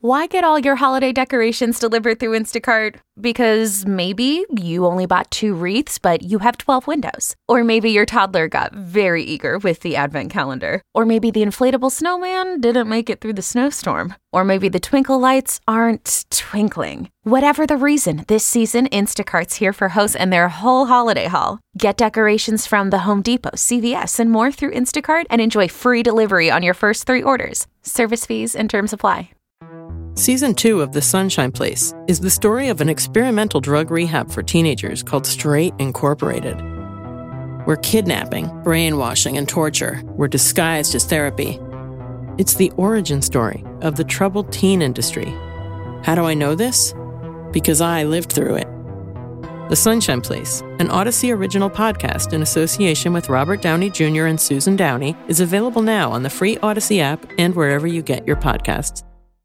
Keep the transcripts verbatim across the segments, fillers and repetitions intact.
Why get all your holiday decorations delivered through Instacart? Because maybe you only bought two wreaths, but you have twelve windows. Or maybe your toddler got very eager with the advent calendar. Or maybe the inflatable snowman didn't make it through the snowstorm. Or maybe the twinkle lights aren't twinkling. Whatever the reason, this season, Instacart's here for hosts and their whole holiday haul. Get decorations from the Home Depot, C V S, and more through Instacart and enjoy free delivery on your first three orders. Service fees and terms apply. Season two of The Sunshine Place is the story of an experimental drug rehab for teenagers called Straight Incorporated, where kidnapping, brainwashing, and torture were disguised as therapy. It's the origin story of the troubled teen industry. How do I know this? Because I lived through it. The Sunshine Place, an Odyssey original podcast in association with Robert Downey Junior and Susan Downey, is available now on the free Odyssey app and wherever you get your podcasts.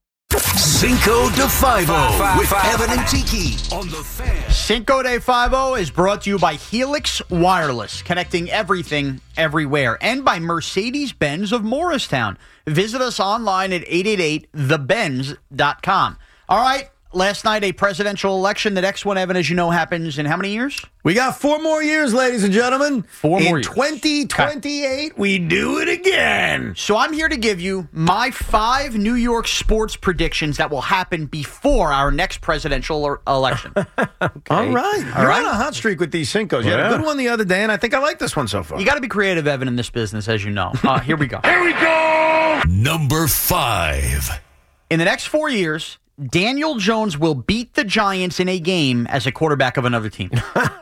Cinco de Five-O with Evan and Tiki on the Fan. Cinco de Five-O is brought to you by Helix Wireless, connecting everything, everywhere, and by Mercedes-Benz of Morristown. Visit us online at eight eight eight the benz dot com. All right, last night a presidential election. The next one, Evan, as you know, happens in how many years? We got four more years, ladies and gentlemen. Four more in years. twenty twenty-eight, we do it again. So I'm here to give you my five New York sports predictions that will happen before our next presidential er- election. Okay. All right. All You're right. on a hot streak with these Cincos. You had a good one the other day, and I think I like this one so far. You got to be creative, Evan, in this business, as you know. Uh, here we go. Here we go. Number five. In the next four years, Daniel Jones will beat the Giants in a game as a quarterback of another team.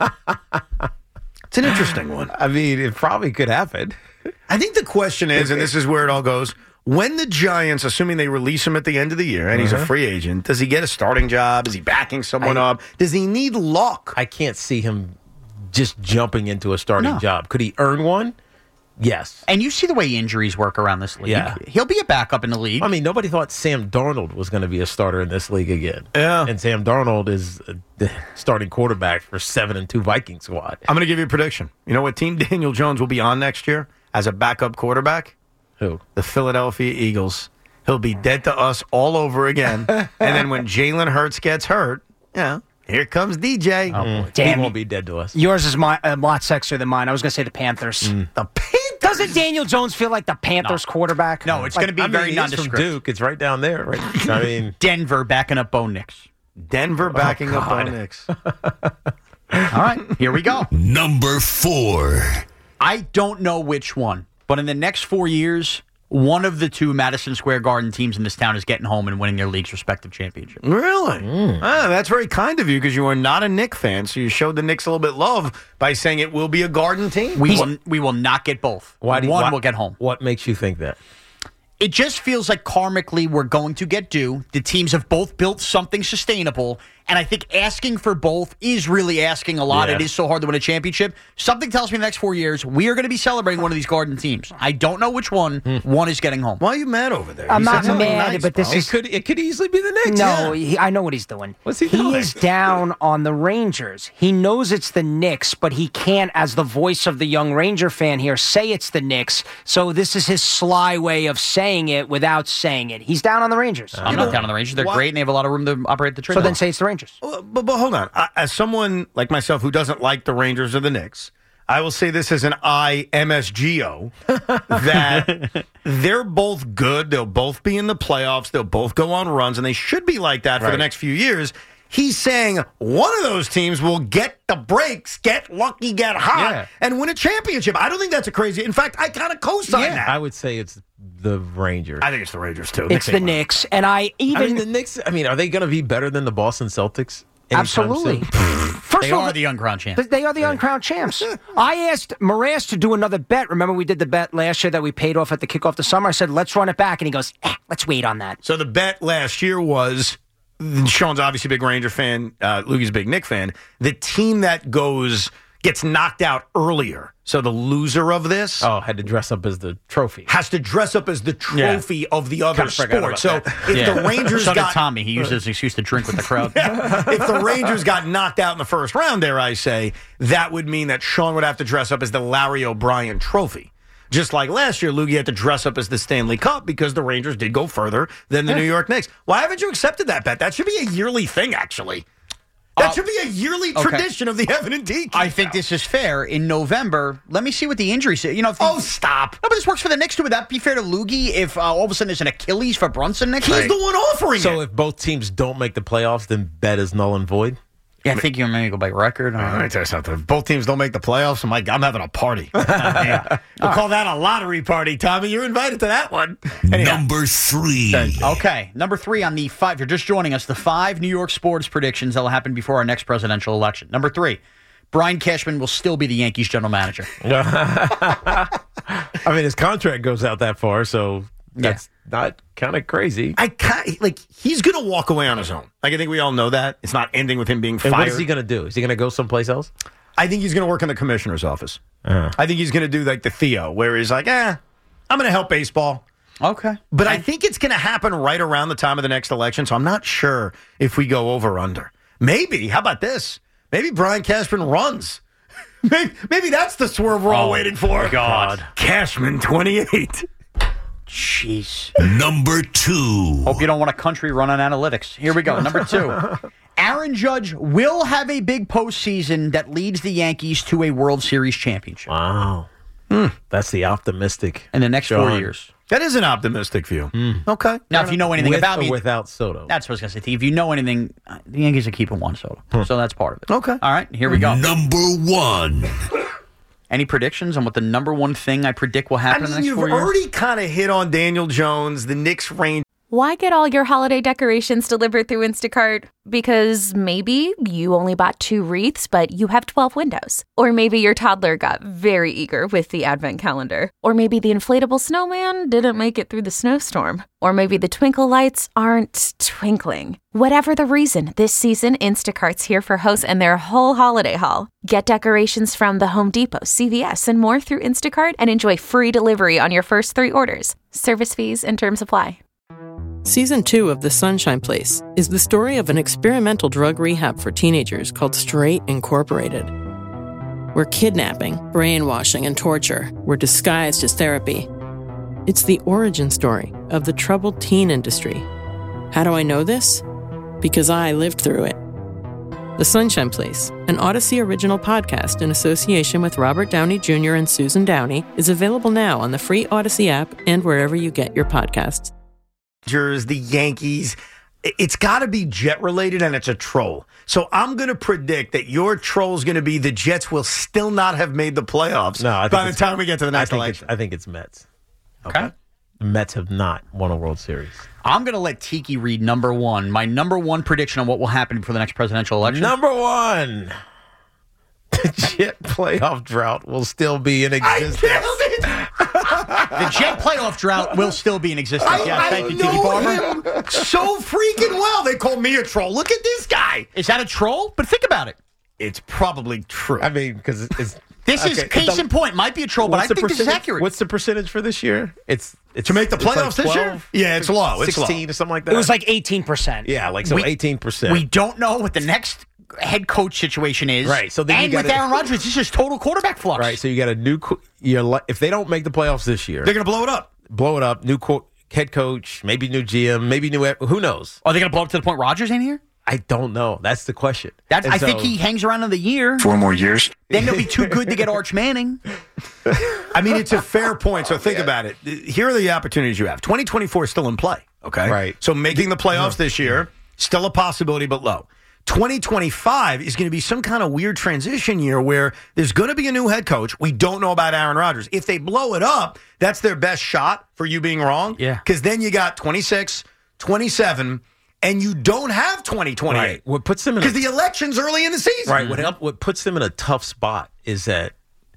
It's an interesting one. I mean, it probably could happen. I think the question is, and this is where it all goes, when the Giants, assuming they release him at the end of the year and he's a free agent, does he get a starting job? Is he backing someone I- up? Does he need luck? I can't see him just jumping into a starting No. job. Could he earn one? Yes. And you see the way injuries work around this league. Yeah. He'll be a backup in the league. I mean, nobody thought Sam Darnold was going to be a starter in this league again. Yeah. And Sam Darnold is the starting quarterback for seven and two Viking squad. I'm going to give you a prediction. You know what team Daniel Jones will be on next year as a backup quarterback? Who? The Philadelphia Eagles. He'll be dead to us all over again. And then when Jalen Hurts gets hurt, yeah, here comes D J. Oh, boy. Damn. He won't be dead to us. Yours is my, a lot sexier than mine. I was going to say the Panthers. The Panthers. Doesn't Daniel Jones feel like the Panthers quarterback? no, it's Like, going to be I mean, very he is from nondescript. Duke. It's right down there. Right? I mean, Denver backing up Bo Nix. Denver backing up God. Bo Nix. All right, here we go. Number four. I don't know which one, but in the next four years, one of the two Madison Square Garden teams in this town is getting home and winning their league's respective championship. Really? Ah, that's very kind of you because you are not a Knicks fan, so you showed the Knicks a little bit love by saying it will be a Garden team. We will, we will not get both. why do you, one why- will get home. What makes you think that? It just feels like karmically we're going to get due. The teams have both built something sustainable, and I think asking for both is really asking a lot. Yeah. It is so hard to win a championship. Something tells me in the next four years we are going to be celebrating one of these Garden teams. I don't know which one. One is getting home. Why are you mad over there? I'm You said not something mad, nice, but this bro. is- It could it could easily be the Knicks. No, Yeah. he, I know what he's doing. What's he He doing? is down on the Rangers. He knows it's the Knicks, but he can't, as the voice of the young Ranger fan here, say it's the Knicks. So this is his sly way of saying it without saying it. He's down on the Rangers. I'm not down on the Rangers. They're why- great, and they have a lot of room to operate the trade. so then say it's the Rangers. Well, But, but hold on. I, as someone like myself who doesn't like the Rangers or the Knicks, I will say this as an I M S G O that they're both good. They'll both be in the playoffs. They'll both go on runs, and they should be like that for the Right. next few years. He's saying one of those teams will get the breaks, get lucky, get hot, Yeah. and win a championship. I don't think that's a crazy. In fact, I kind of co-sign Yeah, that. I would say it's the Rangers. I think it's the Rangers too. It's the Knicks. And I even. I mean, the Knicks. I mean, are they going to be better than the Boston Celtics? anytime Absolutely. soon? First They of all, are the uncrowned champs. They are the uncrowned champs. I asked Morass to do another bet. Remember, we did the bet last year that we paid off at the kickoff of the summer. I said, let's run it back. And he goes, eh, let's wait on that. So the bet last year was, Sean's obviously a big Ranger fan, uh, Lukey's a big Knick fan. The team that goes gets knocked out earlier. So the loser of this Oh, had to dress up as the trophy. has to dress up as the trophy of the other Kinda forgot sport. about So that. if Yeah. the Rangers so did got Tommy. He used it as an excuse to drink with the crowd. if the Rangers got knocked out in the first round, dare I say, that would mean that Sean would have to dress up as the Larry O'Brien trophy. Just like last year, Loogie had to dress up as the Stanley Cup because the Rangers did go further than the New York Knicks. Why haven't you accepted that bet? That should be a yearly thing, actually. That uh, should be a yearly okay. tradition of the Evan and Tiki. I think this is fair. In November, let me see what the injuries. You know, if the, oh, stop! No, but this works for the Knicks too. Would that be fair to Loogie if uh, all of a sudden there's an Achilles for Brunson next? He's right. the one offering so it. if both teams don't make the playoffs, then bet is null and void. Yeah, I think you're going to go by record. All right, tell you something. If both teams don't make the playoffs, I'm like, I'm having a party. yeah. We'll call that a lottery party, Tommy. You're invited to that one. Anyhow. Number three. Okay, number three on the five. You're just joining us. The five New York sports predictions that will happen before our next presidential election. Number three, Brian Cashman will still be the Yankees general manager. I mean, his contract goes out that far, so that's yeah. not kind of crazy. I can't, like he's going to walk away on his own. Like I think we all know that it's not ending with him being fired. And what is he going to do? Is he going to go someplace else? I think he's going to work in the commissioner's office. Uh-huh. I think he's going to do like the Theo, where he's like, eh, I'm going to help baseball. Okay, but I think it's going to happen right around the time of the next election. So I'm not sure if we go over or under. Maybe. How about this? Maybe Brian Cashman runs. maybe, maybe that's the swerve we're all oh, waiting for. God, Cashman twenty-eight. Jeez. Number two. Hope you don't want a country run on analytics. Here we go. Number two. Aaron Judge will have a big postseason that leads the Yankees to a World Series championship. Wow. Mm. That's the optimistic. In the next John. four years. That is an optimistic view. Mm. Okay. Now, if you know anything With about or me. without Soto. That's what I was going to say. If you know anything, the Yankees are keeping Juan Soto. Hmm. So that's part of it. Okay. All right. Here we go. Number one. Any predictions on what the number one thing I predict will happen I mean, in the next you've four years? already kind of hit on Daniel Jones, the Knicks range. Why get all your holiday decorations delivered through Instacart? Because maybe you only bought two wreaths, but you have twelve windows. Or maybe your toddler got very eager with the advent calendar. Or maybe the inflatable snowman didn't make it through the snowstorm. Or maybe the twinkle lights aren't twinkling. Whatever the reason, this season Instacart's here for hosts and their whole holiday haul. Get decorations from the Home Depot, C V S, and more through Instacart and enjoy free delivery on your first three orders. Service fees and terms apply. Season two of The Sunshine Place is the story of an experimental drug rehab for teenagers called Straight Incorporated, where kidnapping, brainwashing, and torture were disguised as therapy. It's the origin story of the troubled teen industry. How do I know this? Because I lived through it. The Sunshine Place, an Odyssey original podcast in association with Robert Downey Junior and Susan Downey, is available now on the free Odyssey app and wherever you get your podcasts. The Yankees, it's got to be Jet related, and it's a troll. So I'm going to predict that your troll is going to be the Jets will still not have made the playoffs no, I by the time we get to the next I think election. It's, I think it's Mets. Okay. The Mets have not won a World Series. I'm going to let Tiki read number one. My number one prediction on what will happen before the next presidential election. Number one. The Jet playoff drought will still be in existence. I killed it. The Jet playoff drought will still be in existence. I, yeah, I thank you, know Tiki Barber. him so freaking well. They call me a troll. Look at this guy. Is that a troll? But think about it. It's probably true. I mean, because it's this okay, is case the, in point. Might be a troll, but I think this is accurate. What's the percentage for this year? It's, it's to make the playoffs like this year. Yeah, it's low. It's sixteen low. or something like that. It was like eighteen percent. Yeah, like so we, eighteen percent. We don't know what the next head coach situation is. Right. So then and you with gotta, Aaron Rodgers, this is total quarterback flux. Right. So you got a new. You're, if they don't make the playoffs this year, they're going to blow it up. Blow it up. New co- head coach, maybe new G M, maybe new. Who knows? Are they going to blow up to the point Rodgers ain't here? I don't know. That's the question. That's, and I so, think he hangs around another year. Four more years. Then they'll be too good to get Arch Manning. I mean, it's a fair point. So think yeah. about it. Here are the opportunities you have. twenty twenty-four is still in play. Okay. Right. So making the playoffs this year, still a possibility, but low. twenty twenty-five is going to be some kind of weird transition year where there's going to be a new head coach. We don't know about Aaron Rodgers. If they blow it up, that's their best shot for you being wrong. Yeah. Because then you got twenty-six, twenty-seven, and you don't have twenty twenty-eight. Right. What puts them in because a, the election's early in the season. Right. What help, What puts them in a tough spot is that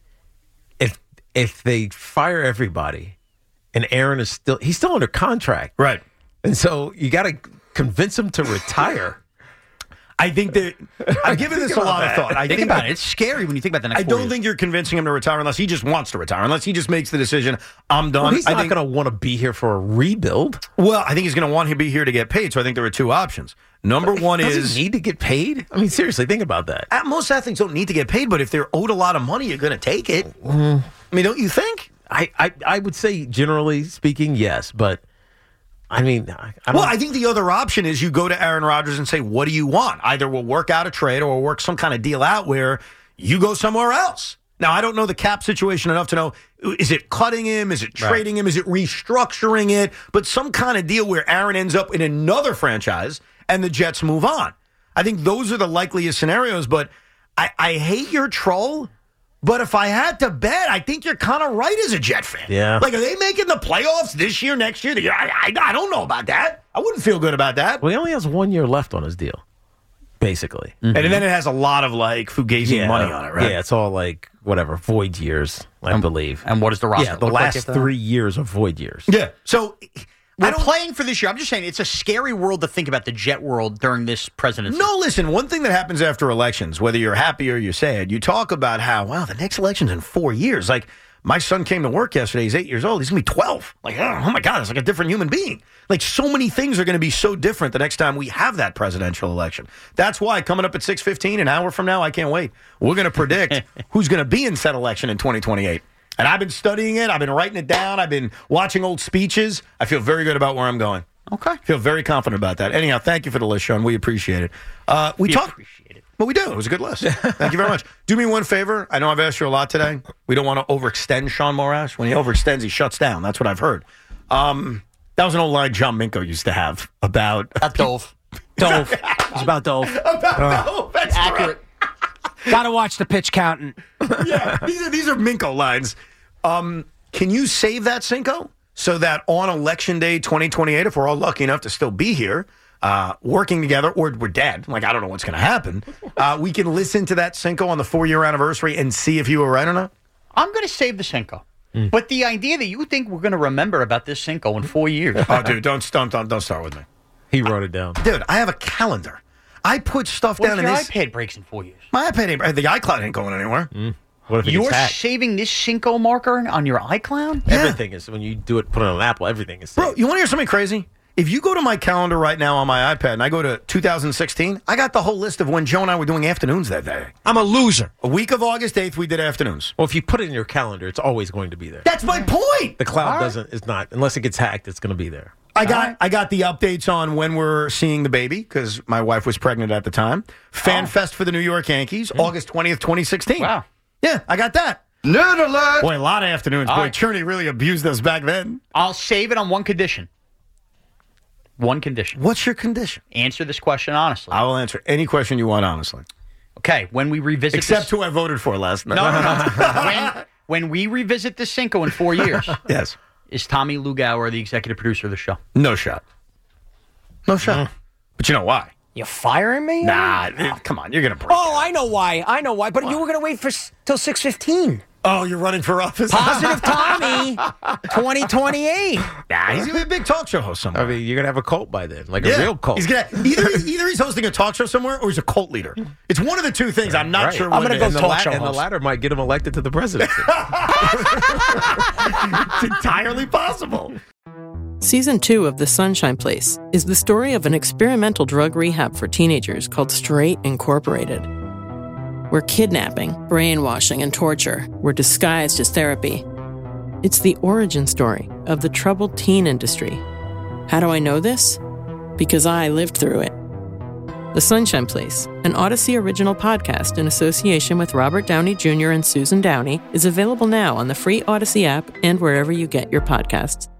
if if they fire everybody, and Aaron is still he's still under contract. Right. And so you got to convince him to retire. I think that I've given this a lot that. of thought. I think, think about it. It's scary when you think about the next I four don't years. think you're convincing him to retire unless he just wants to retire, unless he just makes the decision, I'm done. Well, he's I not think, going to want to be here for a rebuild. Well, I think he's going to want to be here to get paid, so I think there are two options. Number one Does is... he need to get paid? I mean, seriously, think about that. Most athletes don't need to get paid, but if they're owed a lot of money, you're going to take it. Mm. I mean, don't you think? I, I, I would say, generally speaking, yes. But, I mean, I, I don't Well, I think the other option is you go to Aaron Rodgers and say, what do you want? Either we'll work out a trade or we'll work some kind of deal out where you go somewhere else. Now, I don't know the cap situation enough to know, is it cutting him? Is it trading right. him? Is it restructuring it? But some kind of deal where Aaron ends up in another franchise and the Jets move on. I think those are the likeliest scenarios, but I, I hate your troll. But if I had to bet, I think you're kind of right as a Jet fan. Yeah. Like, are they making the playoffs this year, next year? The year? I, I, I don't know about that. I wouldn't feel good about that. Well, he only has one year left on his deal, basically. Mm-hmm. And then it has a lot of, like, Fugazi yeah. money on it, right? Yeah, it's all, like, whatever, void years, I um, believe. And what does the roster Yeah, the look last like three years are void years. Yeah. So... We're playing for this year. I'm just saying it's a scary world to think about the Jet world during this presidency. No, listen, one thing that happens after elections, whether you're happy or you're sad, you talk about how, wow, the next election's in four years. Like, my son came to work yesterday. He's eight years old. He's going to be twelve. Like, oh, my God, it's like a different human being. Like, so many things are going to be so different the next time we have that presidential election. That's why coming up at six fifteen, an hour from now, I can't wait. We're going to predict who's going to be in said election in twenty twenty-eight. And I've been studying it. I've been writing it down. I've been watching old speeches. I feel very good about where I'm going. Okay. Feel very confident about that. Anyhow, thank you for the list, Sean. We appreciate it. Uh, we, we talk, appreciate it. Well, we do. It was a good list. Thank you very much. Do me one favor. I know I've asked you a lot today. We don't want to overextend Sean Morash. When he overextends, he shuts down. That's what I've heard. Um, that was an old line John Minko used to have about... About Dove. Dove. It's about Dove. About uh, Dove. That's accurate. Right. Got to watch the pitch counting. Yeah, these are, these are Minko lines. Um, can you save that, Cinco? So that on Election Day twenty twenty-eight, if we're all lucky enough to still be here, uh, working together, or we're dead, like I don't know what's going to happen, uh, we can listen to that Cinco on the four-year anniversary and see if you were right or not? I'm going to save the Cinco. Mm. But the idea that you think we're going to remember about this Cinco in four years. Oh, dude, don't, don't, don't, don't start with me. He wrote it down. Dude, I have a calendar. I put stuff what down if in your this. iPad breaks in four years? My iPad ain't, the iCloud ain't going anywhere. Mm. What if it You're gets hacked? saving this Cinco marker on your iCloud? Yeah. Everything is, when you do it, put it on an Apple, everything is saved. Bro, you want to hear something crazy? If you go to my calendar right now on my iPad and I go to two thousand sixteen, I got the whole list of when Joe and I were doing afternoons that day. I'm a loser. A week of August eighth, we did afternoons. Well, if you put it in your calendar, it's always going to be there. That's my point. The cloud right. doesn't, is not, unless it gets hacked, it's going to be there. I got I got the updates on when we're seeing the baby because my wife was pregnant at the time. Fan oh. Fest for the New York Yankees, mm. August twentieth, twenty sixteen. Wow. Yeah, I got that. Nerd alert! Boy, a lot of afternoons. All Boy, right. Cherney really abused us back then. I'll save it on one condition. One condition. What's your condition? Answer this question honestly. I will answer any question you want, honestly. Okay, when we revisit Except this... who I voted for last night. No, no, no. when, when we revisit the Cinco in four years, Yes. is Tommy Lugauer the executive producer of the show? No shot. No shot. Mm. But you know why? You firing me? Nah, oh, come on. You're going to break Oh, out. I know why. I know why. But you were going to wait for s- till six fifteen. Oh, you're running for office? Positive Tommy, twenty twenty-eight. Nah, he's going to be a big talk show host somewhere. I mean, you're going to have a cult by then, like Yeah. a real cult. He's gonna either either he's hosting a talk show somewhere or he's a cult leader. It's one of the two things. I'm not Right. sure. I'm what gonna it go is. and, the talk la- show and the host. latter might get him elected to the presidency. It's entirely possible. Season two of The Sunshine Place is the story of an experimental drug rehab for teenagers called Straight Incorporated, where kidnapping, brainwashing, and torture were disguised as therapy. It's the origin story of the troubled teen industry. How do I know this? Because I lived through it. The Sunshine Place, an Odyssey original podcast in association with Robert Downey Junior and Susan Downey, is available now on the free Odyssey app and wherever you get your podcasts.